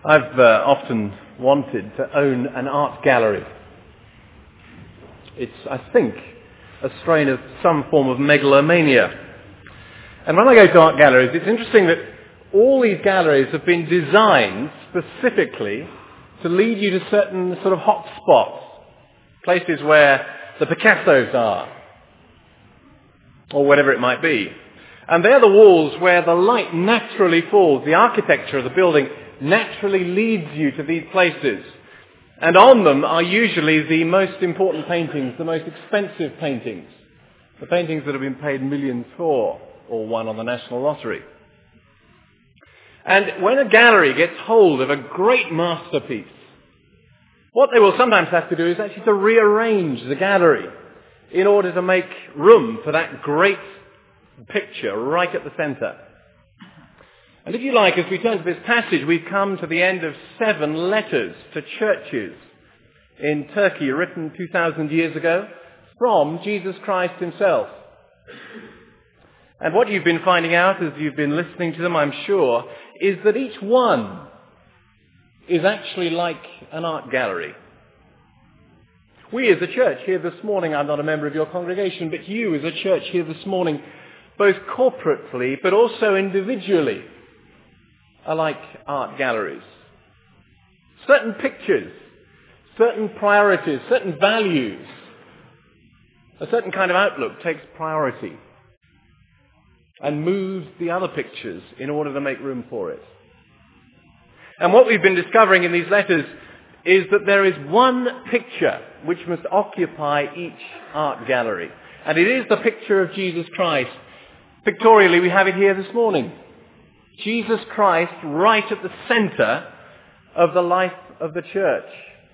I've often wanted to own an art gallery. It's, I think, a strain of some form of megalomania. And when I go to art galleries, it's interesting that all these galleries have been designed specifically to lead you to certain sort of hot spots, places where the Picassos are, or whatever it might be. And they're the walls where the light naturally falls. The architecture of the building naturally leads you to these places. And on them are usually the most important paintings, the most expensive paintings, the paintings that have been paid millions for or won on the National Lottery. And when a gallery gets hold of a great masterpiece, what they will sometimes have to do is actually to rearrange the gallery in order to make room for that great picture right at the center. And if you like, as we turn to this passage, we've come to the end of 7 letters to churches in Turkey written 2,000 years ago from Jesus Christ himself. And what you've been finding out as you've been listening to them, I'm sure, is that each one is actually like an art gallery. We as a church here this morning, I'm not a member of your congregation, but you as a church here this morning, both corporately but also individually, are like art galleries. Certain pictures, certain priorities, certain values, a certain kind of outlook takes priority and moves the other pictures in order to make room for it. And what we've been discovering in these letters is that there is one picture which must occupy each art gallery. And it is the picture of Jesus Christ. Pictorially, we have it here this morning. Jesus Christ right at the center of the life of the church.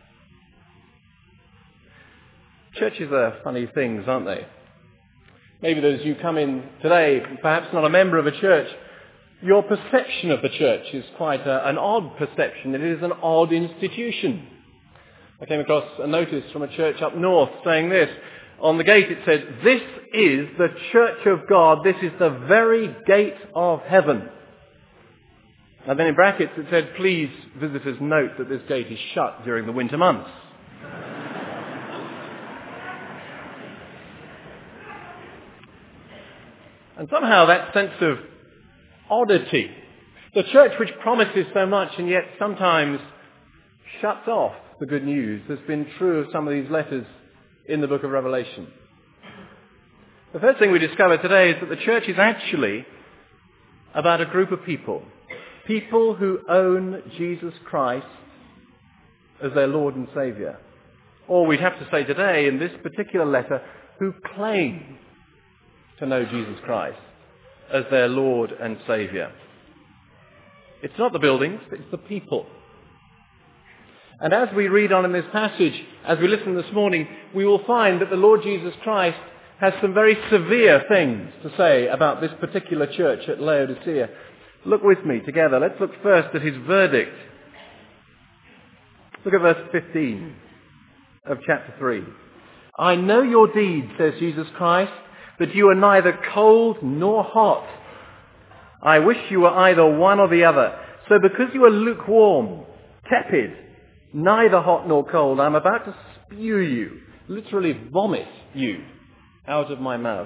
Churches are funny things, aren't they? Maybe as you come in today, perhaps not a member of a church, your perception of the church is quite an odd perception. It is an odd institution. I came across a notice from a church up north saying this. On the gate it said, "This is the church of God. This is the very gate of heaven." And then in brackets it said, "Please, visitors, note that this gate is shut during the winter months." And somehow that sense of oddity, the church which promises so much and yet sometimes shuts off the good news, has been true of some of these letters in the book of Revelation. The first thing we discover today is that the church is actually about a group of people. People who own Jesus Christ as their Lord and Saviour. Or we'd have to say today, in this particular letter, who claim to know Jesus Christ as their Lord and Saviour. It's not the buildings, it's the people. And as we read on in this passage, as we listen this morning, we will find that the Lord Jesus Christ has some very severe things to say about this particular church at Laodicea. Look with me together. Let's look first at his verdict. Look at verse 15 of chapter 3. "I know your deeds, says Jesus Christ, that you are neither cold nor hot. I wish you were either one or the other. So because you are lukewarm, tepid, neither hot nor cold, I'm about to spew you, literally vomit you out of my mouth."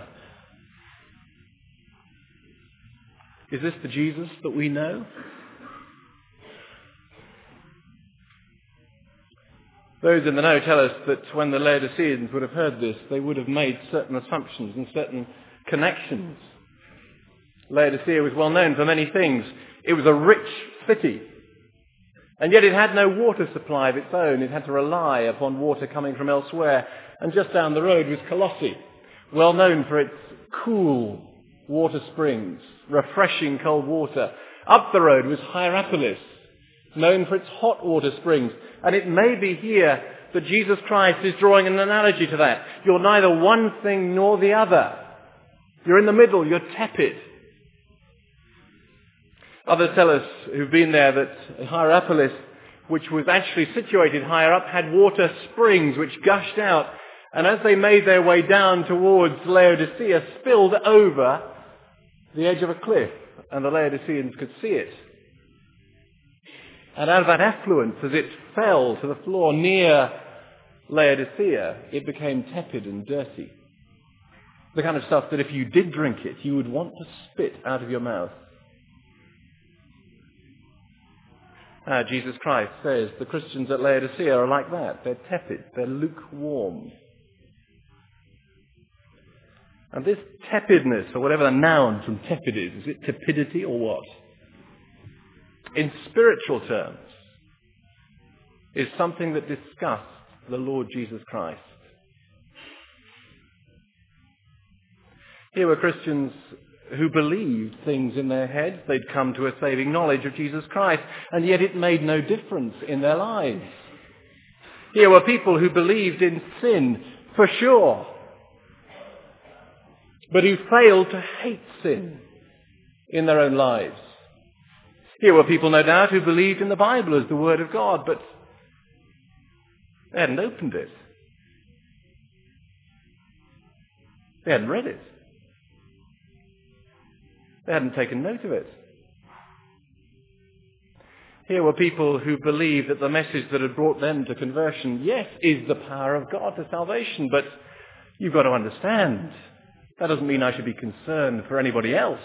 Is this the Jesus that we know? Those in the know tell us that when the Laodiceans would have heard this, they would have made certain assumptions and certain connections. Laodicea was well known for many things. It was a rich city. And yet it had no water supply of its own. It had to rely upon water coming from elsewhere. And just down the road was Colossae, well known for its cool water springs, refreshing cold water. Up the road was Hierapolis, known for its hot water springs. And it may be here that Jesus Christ is drawing an analogy to that. You're neither one thing nor the other. You're in the middle, you're tepid. Others tell us who've been there that Hierapolis, which was actually situated higher up, had water springs which gushed out. And as they made their way down towards Laodicea, spilled over the edge of a cliff, and the Laodiceans could see it. And out of that effluence, as it fell to the floor near Laodicea, it became tepid and dirty. The kind of stuff that if you did drink it, you would want to spit out of your mouth. Jesus Christ says the Christians at Laodicea are like that. They're tepid. They're lukewarm. And this tepidness, or whatever the noun from tepid is it tepidity or what? In spiritual terms, is something that disgusts the Lord Jesus Christ. Here were Christians who believed things in their heads. They'd come to a saving knowledge of Jesus Christ, and yet it made no difference in their lives. Here were people who believed in sin, for sure, but who failed to hate sin in their own lives. Here were people, no doubt, who believed in the Bible as the Word of God, but they hadn't opened it. They hadn't read it. They hadn't taken note of it. Here were people who believed that the message that had brought them to conversion, yes, is the power of God to salvation, but you've got to understand, that doesn't mean I should be concerned for anybody else.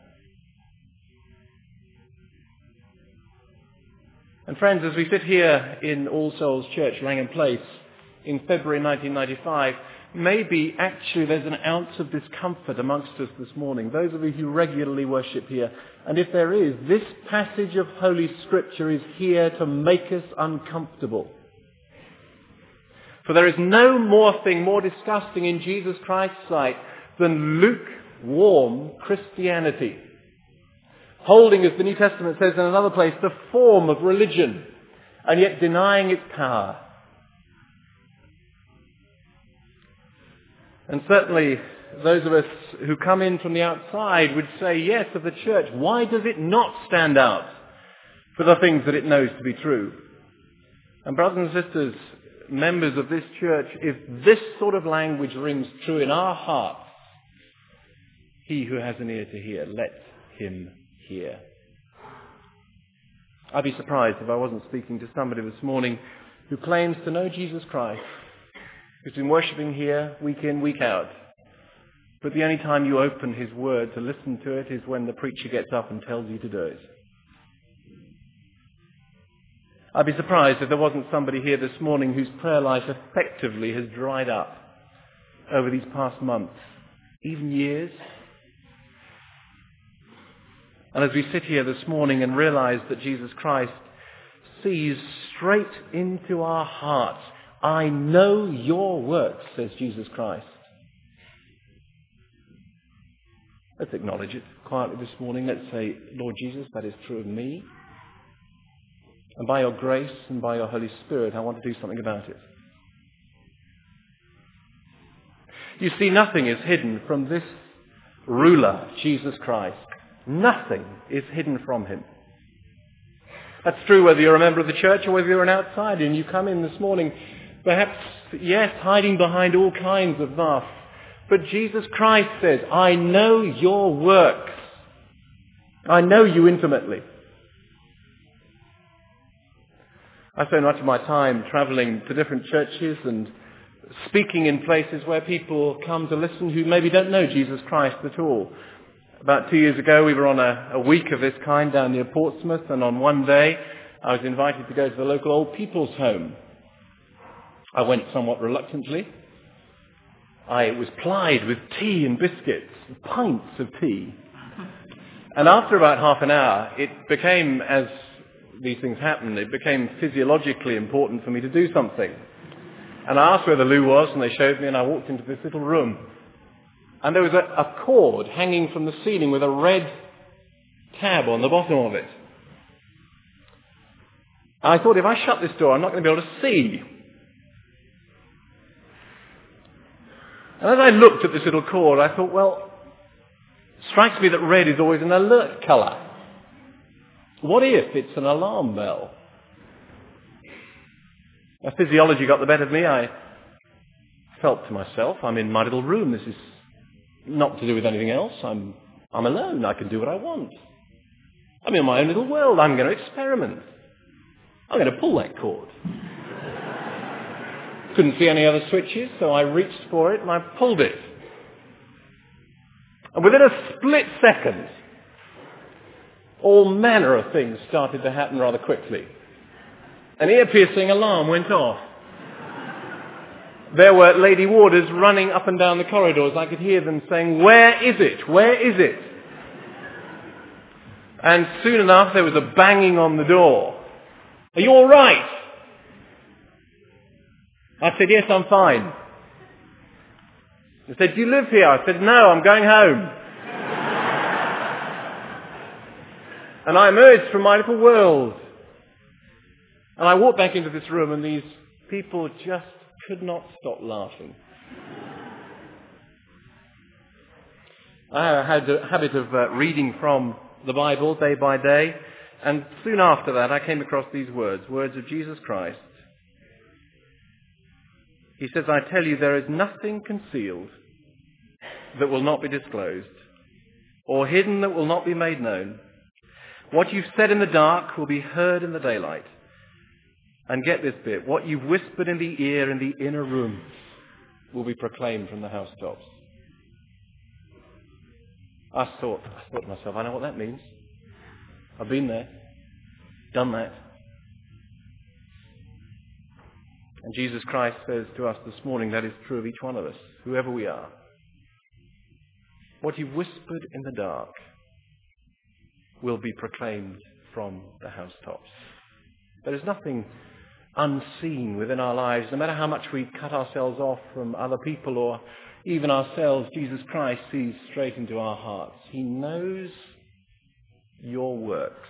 And friends, as we sit here in All Souls Church, Langham Place, in February 1995, maybe actually there's an ounce of discomfort amongst us this morning, those of you who regularly worship here. And if there is, this passage of Holy Scripture is here to make us uncomfortable. For there is no more thing more disgusting in Jesus Christ's sight than lukewarm Christianity, holding, as the New Testament says in another place, the form of religion, and yet denying its power. And certainly those of us who come in from the outside would say, yes, of the church, why does it not stand out for the things that it knows to be true? And brothers and sisters, members of this church, if this sort of language rings true in our hearts, he who has an ear to hear, let him hear. I'd be surprised if I wasn't speaking to somebody this morning who claims to know Jesus Christ, who's been worshipping here week in, week out. But the only time you open his word to listen to it is when the preacher gets up and tells you to do it. I'd be surprised if there wasn't somebody here this morning whose prayer life effectively has dried up over these past months, even years. And as we sit here this morning and realize that Jesus Christ sees straight into our hearts, I know your works, says Jesus Christ. Let's acknowledge it quietly this morning. Let's say, Lord Jesus, that is true of me. And by your grace and by your Holy Spirit, I want to do something about it. You see, nothing is hidden from this ruler, Jesus Christ. Nothing is hidden from him. That's true whether you're a member of the church or whether you're an outsider and you come in this morning, perhaps, yes, hiding behind all kinds of masks. But Jesus Christ says, I know your works. I know you intimately. I spend much of my time travelling to different churches and speaking in places where people come to listen who maybe don't know Jesus Christ at all. About 2 years ago, we were on a week of this kind down near Portsmouth, and on one day, I was invited to go to the local old people's home. I went somewhat reluctantly. I was plied with tea and biscuits, pints of tea. And after about half an hour, it became, as these things happen, it became physiologically important for me to do something. And I asked where the loo was, and they showed me, and I walked into this little room. And there was a cord hanging from the ceiling with a red tab on the bottom of it. I thought, if I shut this door, I'm not going to be able to see. And as I looked at this little cord, I thought, well, it strikes me that red is always an alert colour. What if it's an alarm bell? My physiology got the better of me. I felt to myself, I'm in my little room. This is not to do with anything else. I'm alone. I can do what I want. I'm in my own little world. I'm going to experiment. I'm going to pull that cord. Couldn't see any other switches, so I reached for it and I pulled it. And within a split second, all manner of things started to happen rather quickly. An ear-piercing alarm went off. There were lady warders running up and down the corridors. I could hear them saying, "Where is it? Where is it?" And soon enough there was a banging on the door. "Are you all right?" I said, "Yes, I'm fine." They said, "Do you live here?" I said, "No, I'm going home." And I emerged from my little world. And I walked back into this room and these people just could not stop laughing. I had a habit of reading from the Bible day by day. And soon after that I came across these words of Jesus Christ. He says, "I tell you, there is nothing concealed that will not be disclosed, or hidden that will not be made known. What you've said in the dark will be heard in the daylight. And get this bit, what you've whispered in the ear in the inner room will be proclaimed from the housetops." I thought to myself, I know what that means. I've been there, done that. And Jesus Christ says to us this morning that is true of each one of us, whoever we are. What you've whispered in the dark will be proclaimed from the housetops. There is nothing unseen within our lives. No matter how much we cut ourselves off from other people or even ourselves, Jesus Christ sees straight into our hearts. He knows your works.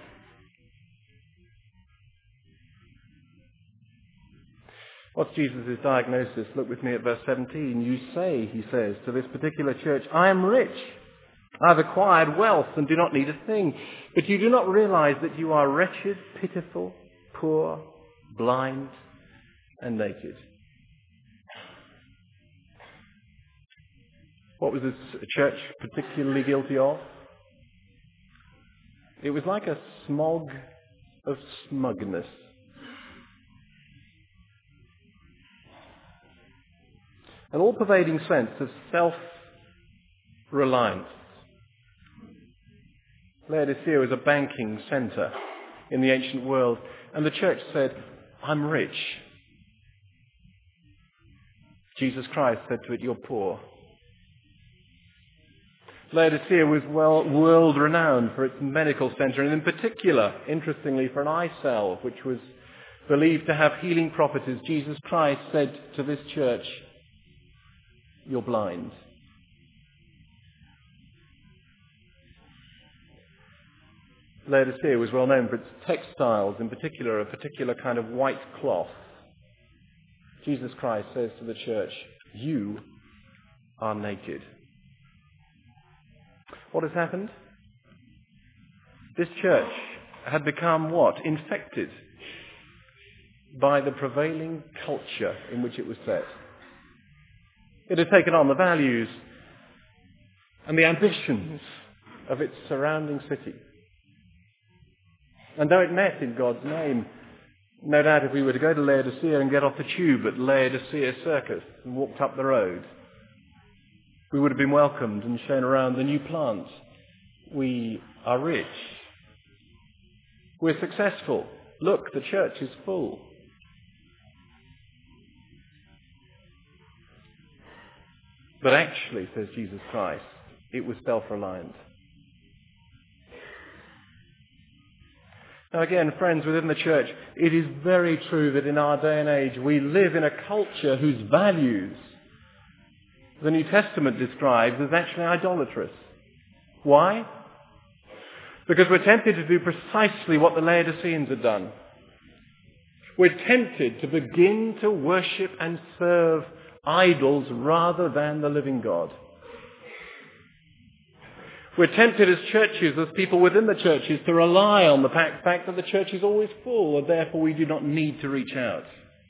What's Jesus' diagnosis? Look with me at verse 17. "You say," he says, to this particular church, "I am rich. I've acquired wealth and do not need a thing. But you do not realize that you are wretched, pitiful, poor, blind, and naked." What was this church particularly guilty of? It was like a smog of smugness. An all-pervading sense of self-reliance. Laodicea was a banking centre in the ancient world, and the church said, "I'm rich." Jesus Christ said to it, "You're poor." Laodicea was world-renowned for its medical centre, and in particular, interestingly, for an eye salve, which was believed to have healing properties. Jesus Christ said to this church, "You're blind." Laodicea was well known for its textiles, in particular, a particular kind of white cloth. Jesus Christ says to the church, "You are naked." What has happened? This church had become what? Infected by the prevailing culture in which it was set. It had taken on the values and the ambitions of its surrounding city. And though it met in God's name, no doubt if we were to go to Laodicea and get off the tube at Laodicea Circus and walked up the road, we would have been welcomed and shown around the new plants. We are rich. We're successful. Look, the church is full. But actually, says Jesus Christ, it was self-reliant. Now again, friends, within the church, it is very true that in our day and age we live in a culture whose values the New Testament describes as actually idolatrous. Why? Because we're tempted to do precisely what the Laodiceans had done. We're tempted to begin to worship and serve idols rather than the living God. We're tempted as churches, as people within the churches, to rely on the fact that the church is always full, and therefore we do not need to reach out.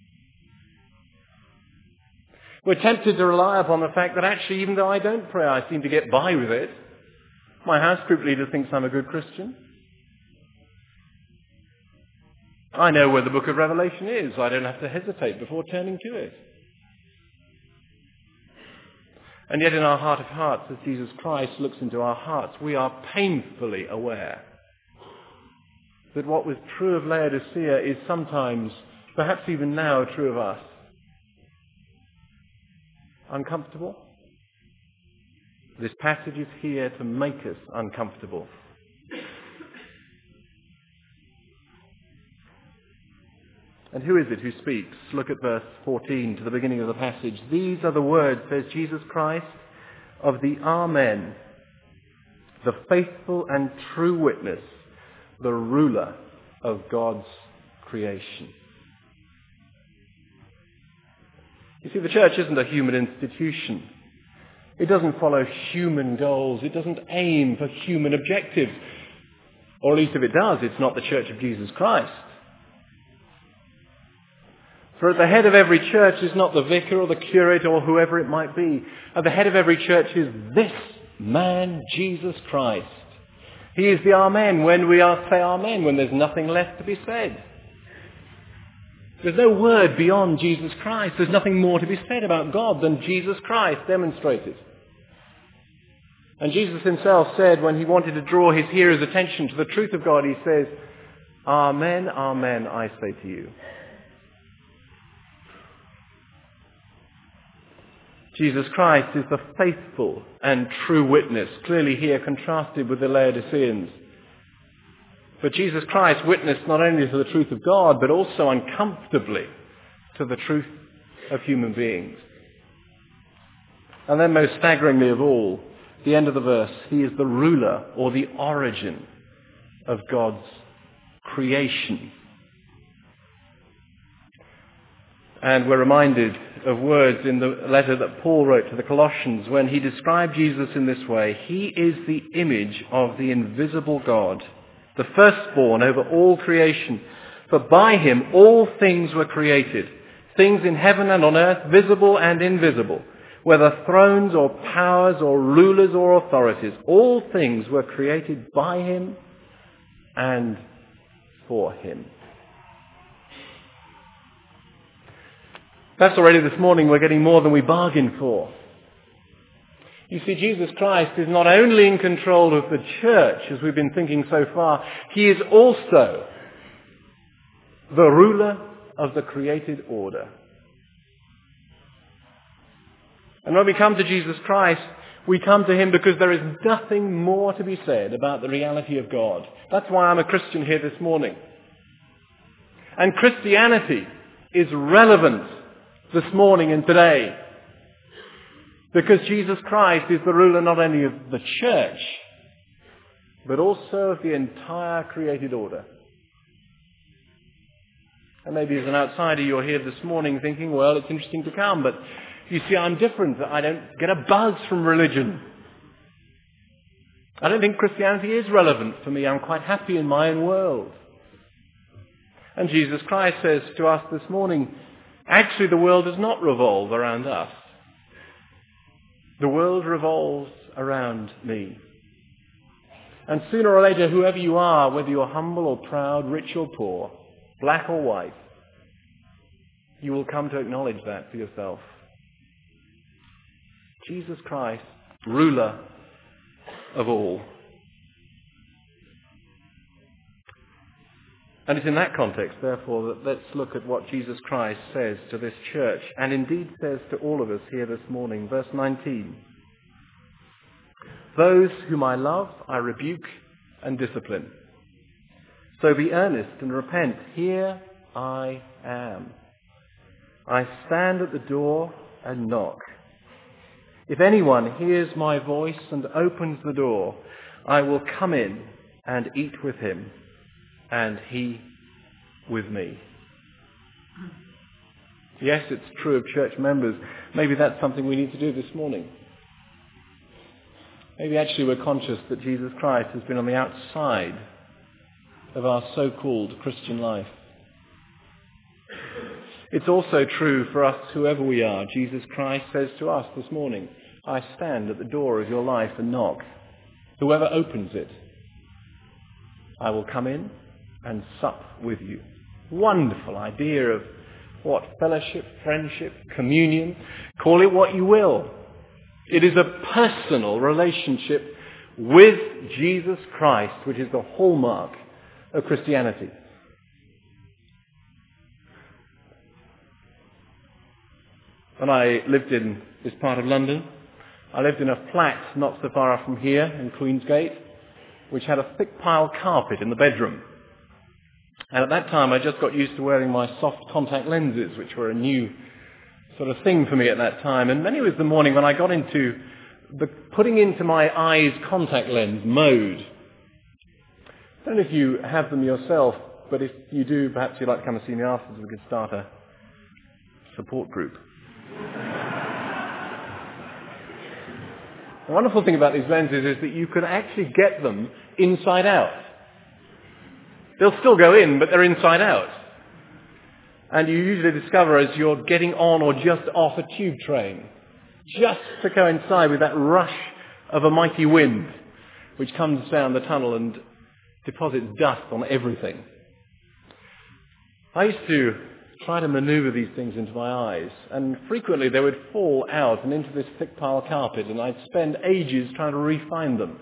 We're tempted to rely upon the fact that actually, even though I don't pray, I seem to get by with it. My house group leader thinks I'm a good Christian. I know where the book of Revelation is. I don't have to hesitate before turning to it. And yet in our heart of hearts, as Jesus Christ looks into our hearts, we are painfully aware that what was true of Laodicea is sometimes, perhaps even now, true of us. Uncomfortable? This passage is here to make us uncomfortable. And who is it who speaks? Look at verse 14 to the beginning of the passage. These are the words, says Jesus Christ, of the Amen, the faithful and true witness, the ruler of God's creation. You see, the church isn't a human institution. It doesn't follow human goals. It doesn't aim for human objectives. Or at least if it does, it's not the church of Jesus Christ. For at the head of every church is not the vicar or the curate or whoever it might be. At the head of every church is this man, Jesus Christ. He is the Amen when we say Amen, when there's nothing left to be said. There's no word beyond Jesus Christ. There's nothing more to be said about God than Jesus Christ demonstrated. And Jesus himself said when he wanted to draw his hearers' attention to the truth of God, he says, Amen, amen, I say to you. Jesus Christ is the faithful and true witness, clearly here contrasted with the Laodiceans. But Jesus Christ witnessed not only to the truth of God, but also uncomfortably to the truth of human beings. And then most staggeringly of all, the end of the verse, he is the ruler or the origin of God's creation. And we're reminded of words in the letter that Paul wrote to the Colossians when he described Jesus in this way. He is the image of the invisible God, the firstborn over all creation. For by him all things were created, things in heaven and on earth, visible and invisible, whether thrones or powers or rulers or authorities. All things were created by him and for him. Perhaps already this morning we're getting more than we bargained for. You see, Jesus Christ is not only in control of the church, as we've been thinking so far, he is also the ruler of the created order. And when we come to Jesus Christ, we come to him because there is nothing more to be said about the reality of God. That's why I'm a Christian here this morning. And Christianity is relevant this morning and today because Jesus Christ is the ruler not only of the church, but also of the entire created order. And maybe as an outsider you're here this morning thinking, well, it's interesting to come, but you see, I'm different. I don't get a buzz from religion. I don't think Christianity is relevant for me. I'm quite happy in my own world. And Jesus Christ says to us this morning, actually the world does not revolve around us. The world revolves around me. And sooner or later, whoever you are, whether you're humble or proud, rich or poor, black or white, you will come to acknowledge that for yourself. Jesus Christ, ruler of all. And it's in that context, therefore, that let's look at what Jesus Christ says to this church, and indeed says to all of us here this morning. Verse 19. Those whom I love, I rebuke and discipline. So be earnest and repent. Here I am. I stand at the door and knock. If anyone hears my voice and opens the door, I will come in and eat with him, and he with me. Yes, it's true of church members. Maybe that's something we need to do this morning. Maybe actually we're conscious that Jesus Christ has been on the outside of our so-called Christian life. It's also true for us, whoever we are. Jesus Christ says to us this morning, I stand at the door of your life and knock. Whoever opens it, I will come in and sup with you. wonderful idea of what? Fellowship, friendship, communion, call it what you will. It is a personal relationship with Jesus Christ, which is the hallmark of Christianity. When I lived in this part of London, I lived in a flat not so far off from here in Queensgate, which had a thick pile carpet in the bedroom. And at that time I just got used to wearing my soft contact lenses, which were a new sort of thing for me at that time. And then it was the morning when I got into the putting into my eyes contact lens mode. I don't know if you have them yourself, but if you do, perhaps you'd like to come and see me afterwards. We could start a support group. The wonderful thing about these lenses is that you can actually get them inside out. They'll still go in, but they're inside out. And you usually discover as you're getting on or just off a tube train, just to coincide with that rush of a mighty wind, which comes down the tunnel and deposits dust on everything. I used to try to maneuver these things into my eyes, and frequently they would fall out and into this thick pile of carpet, and I'd spend ages trying to re-find them.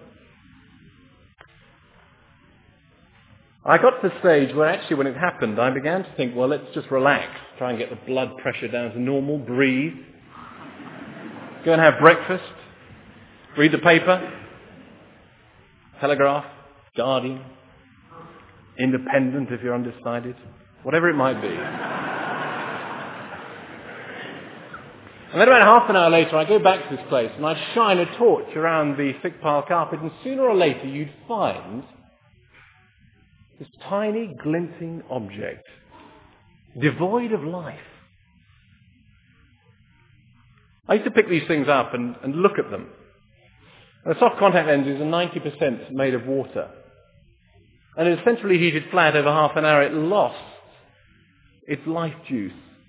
I got to the stage where actually when it happened, I began to think, well, let's just relax, try and get the blood pressure down to normal, breathe, go and have breakfast, read the paper, Telegraph, Guardian, Independent if you're undecided, whatever it might be. And then about half an hour later, I go back to this place and I shine a torch around the thick pile carpet, and sooner or later you'd find this tiny glinting object, devoid of life. I used to pick these things up and look at them. And the soft contact lenses are 90% made of water. And it essentially heated flat over half an hour, it lost its life juice.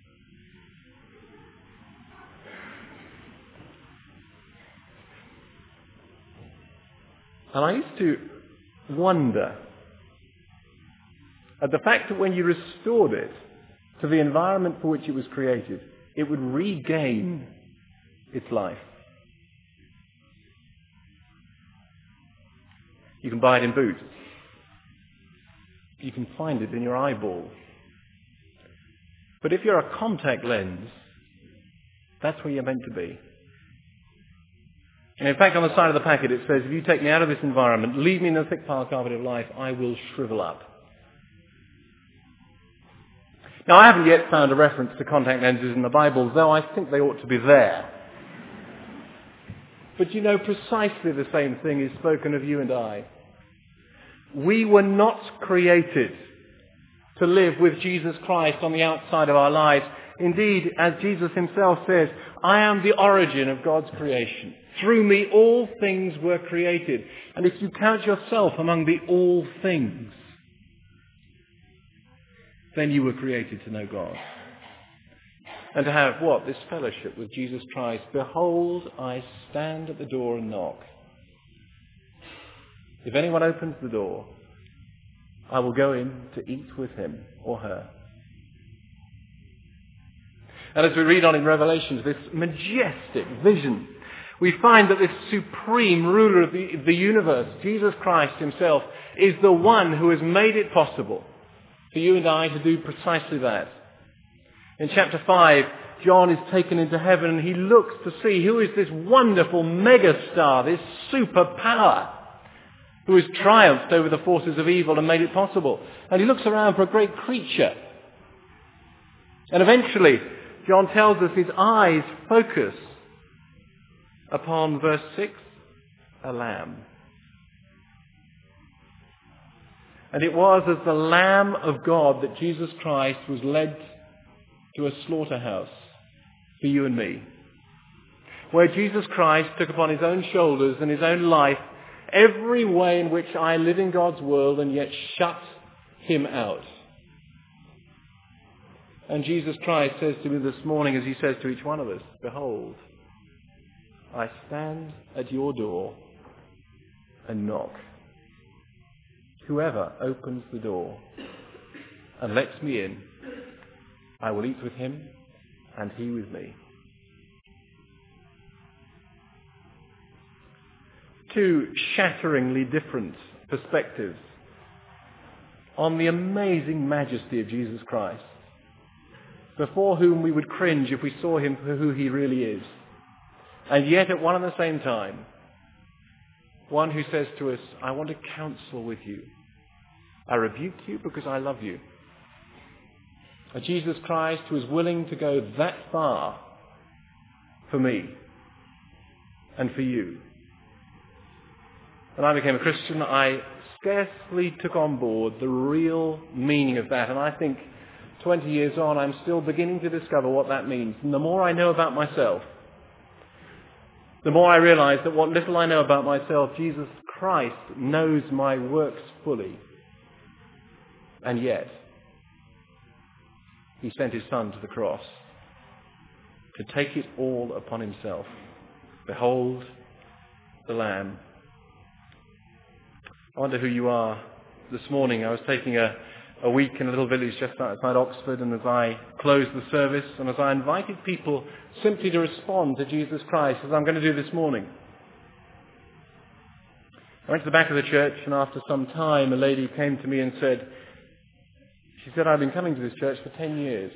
And I used to wonder at the fact that when you restored it to the environment for which it was created, it would regain its life. You can buy it in Boots. You can find it in your eyeball. But if you're a contact lens, that's where you're meant to be. And in fact, on the side of the packet it says, if you take me out of this environment, leave me in the thick pile carpet of life, I will shrivel up. Now, I haven't yet found a reference to contact lenses in the Bible, though I think they ought to be there. But you know, precisely the same thing is spoken of you and I. We were not created to live with Jesus Christ on the outside of our lives. Indeed, as Jesus himself says, I am the origin of God's creation. Through me all things were created. And if you count yourself among the all things, then you were created to know God. And to have what? This fellowship with Jesus Christ. Behold, I stand at the door and knock. If anyone opens the door, I will go in to eat with him or her. And as we read on in Revelations, this majestic vision, we find that this supreme ruler of the universe, Jesus Christ himself, is the one who has made it possible for you and I to do precisely that. In chapter 5, John is taken into heaven and he looks to see who is this wonderful megastar, this superpower, who has triumphed over the forces of evil and made it possible. And he looks around for a great creature. And eventually, John tells us his eyes focus upon, verse 6, a lamb. And it was as the Lamb of God that Jesus Christ was led to a slaughterhouse for you and me, where Jesus Christ took upon his own shoulders and his own life every way in which I live in God's world and yet shut him out. And Jesus Christ says to me this morning, as he says to each one of us, behold, I stand at your door and knock. Whoever opens the door, and lets me in, I will eat with him and he with me. Two shatteringly different perspectives on the amazing majesty of Jesus Christ, before whom we would cringe if we saw him for who he really is. And yet at one and the same time, one who says to us, I want to counsel with you. I rebuke you because I love you. A Jesus Christ who is willing to go that far for me and for you. When I became a Christian, I scarcely took on board the real meaning of that. And I think 20 years on, I'm still beginning to discover what that means. And the more I know about myself, the more I realize that what little I know about myself, Jesus Christ knows my works fully. And yet, he sent his Son to the cross to take it all upon himself. Behold the Lamb. I wonder who you are this morning. I was taking a week in a little village just outside Oxford, and as I closed the service and as I invited people simply to respond to Jesus Christ, as I'm going to do this morning, I went to the back of the church, and after some time a lady came to me and said, I've been coming to this church for 10 years.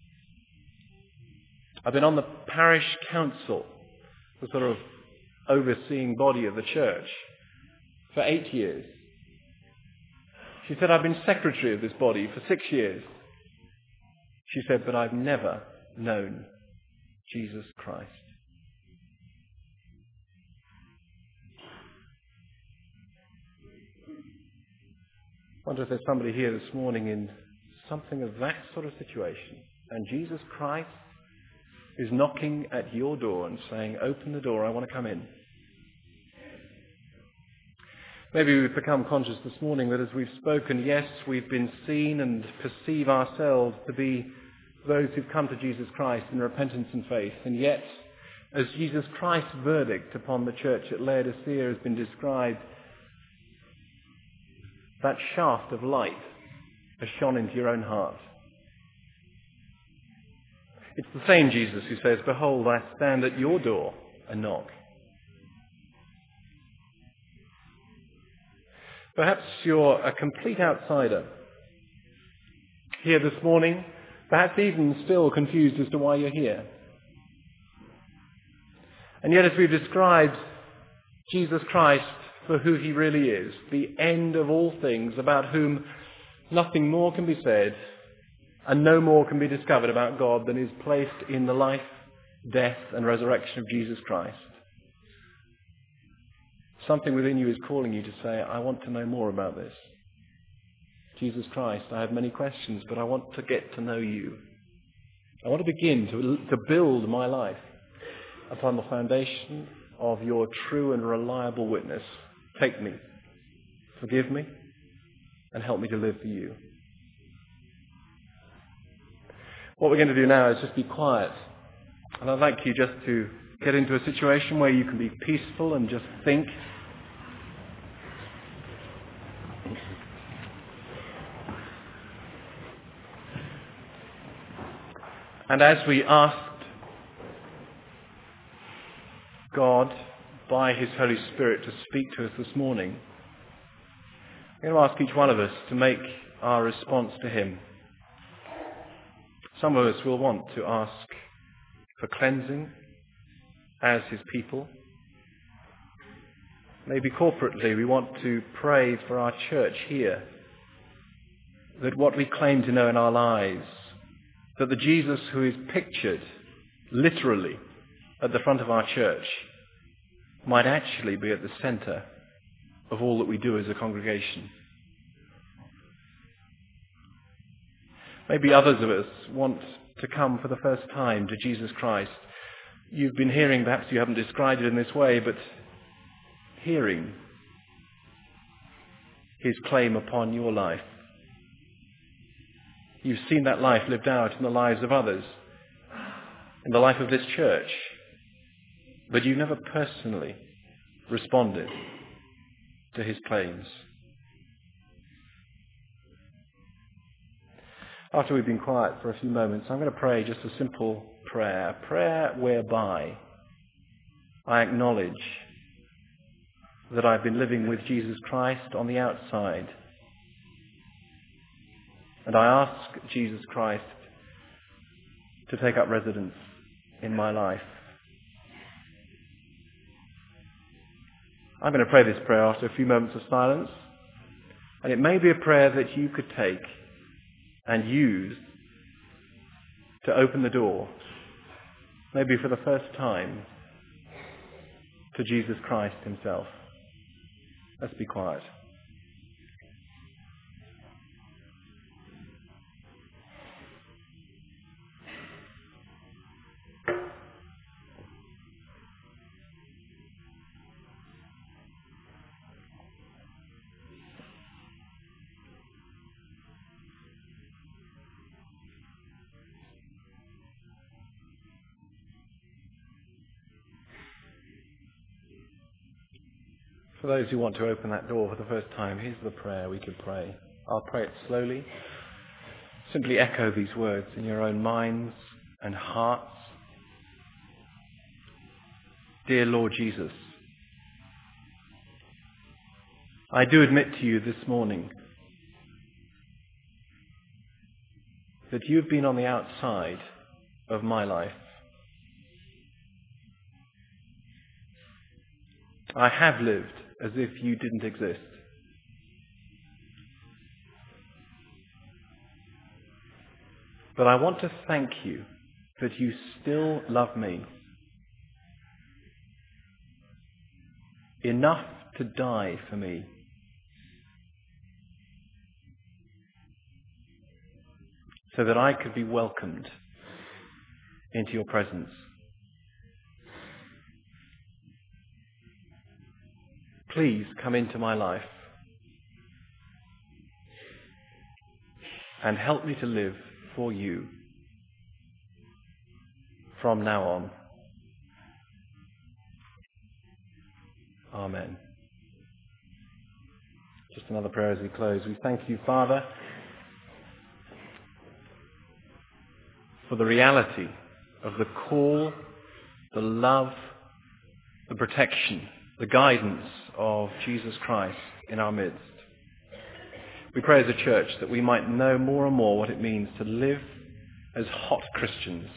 I've been on the parish council, the sort of overseeing body of the church, for 8 years. She said, I've been secretary of this body for 6 years. She said, but I've never known Jesus Christ. I wonder if there's somebody here this morning in something of that sort of situation, and Jesus Christ is knocking at your door and saying, open the door, I want to come in. Maybe we've become conscious this morning that as we've spoken, yes, we've been seen and perceive ourselves to be those who've come to Jesus Christ in repentance and faith. And yet, as Jesus Christ's verdict upon the church at Laodicea has been described, that shaft of light has shone into your own heart. It's the same Jesus who says, behold, I stand at your door and knock. Perhaps you're a complete outsider here this morning, perhaps even still confused as to why you're here. And yet, as we've described Jesus Christ for who he really is, the end of all things, about whom nothing more can be said and no more can be discovered about God than is placed in the life, death and resurrection of Jesus Christ. Something within you is calling you to say, I want to know more about this. Jesus Christ, I have many questions, but I want to get to know you. I want to begin to build my life upon the foundation of your true and reliable witness. Take me, forgive me, and help me to live for you. What we're going to do now is just be quiet. And I'd like you just to get into a situation where you can be peaceful and just think. And as we asked God by his Holy Spirit to speak to us this morning, I'm going to ask each one of us to make our response to him. Some of us will want to ask for cleansing as his people. Maybe corporately we want to pray for our church here, that what we claim to know in our lives, that the Jesus who is pictured literally at the front of our church might actually be at the center of all that we do as a congregation. Maybe others of us want to come for the first time to Jesus Christ. You've been hearing, perhaps you haven't described it in this way, but hearing his claim upon your life. You've seen that life lived out in the lives of others, in the life of this church, but you never personally responded to his claims. After we've been quiet for a few moments, I'm going to pray just a simple prayer, a prayer whereby I acknowledge that I've been living with Jesus Christ on the outside. And I ask Jesus Christ to take up residence in my life. I'm going to pray this prayer after a few moments of silence. And it may be a prayer that you could take and use to open the door, maybe for the first time, to Jesus Christ himself. Let's be quiet. For those who want to open that door for the first time, here's the prayer we could pray. I'll pray it slowly. Simply echo these words in your own minds and hearts. Dear Lord Jesus, I do admit to you this morning that you've been on the outside of my life. I have lived as if you didn't exist. But I want to thank you that you still love me enough to die for me. So that I could be welcomed into your presence. Please come into my life and help me to live for you from now on. Amen. Just another prayer as we close. We thank you, Father, for the reality of the call, the love, the protection, the guidance of Jesus Christ in our midst. We pray as a church that we might know more and more what it means to live as hot Christians.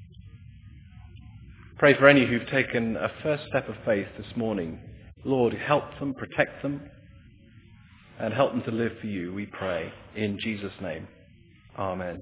Pray for any who've taken a first step of faith this morning. Lord, help them, protect them, and help them to live for you, we pray, in Jesus' name. Amen.